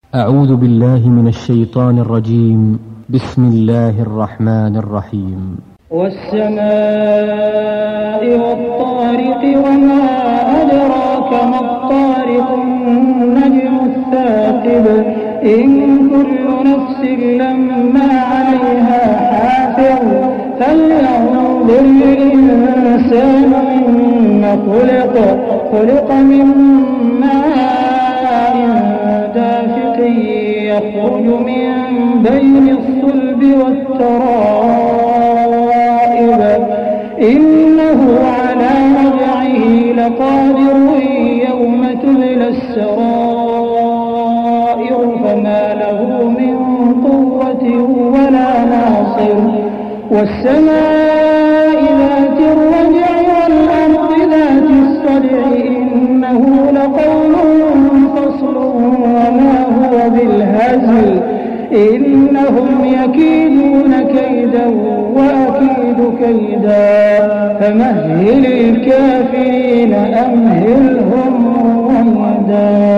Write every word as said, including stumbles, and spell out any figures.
أعوذ بالله من الشيطان الرجيم. بسم الله الرحمن الرحيم. والسماء والطارق وما أدراك ما الطارق النجم الثاقب إن كل نفس لما عليها حافظ فلينظر الإنسان مما خلق خلق من ماء دافق يخرج من بين الصلب والترائب إنه على رجعه لقادر يوم تبلى السرائر فما له من قوة ولا ناصر والسماء ذات الرجع والأرض ذات الصدع إنه لقول فصل وما هو بالهزل إنهم يكيدون كيدا وأكيد كيدا فمهل الكافرين أمهلهم رويدا.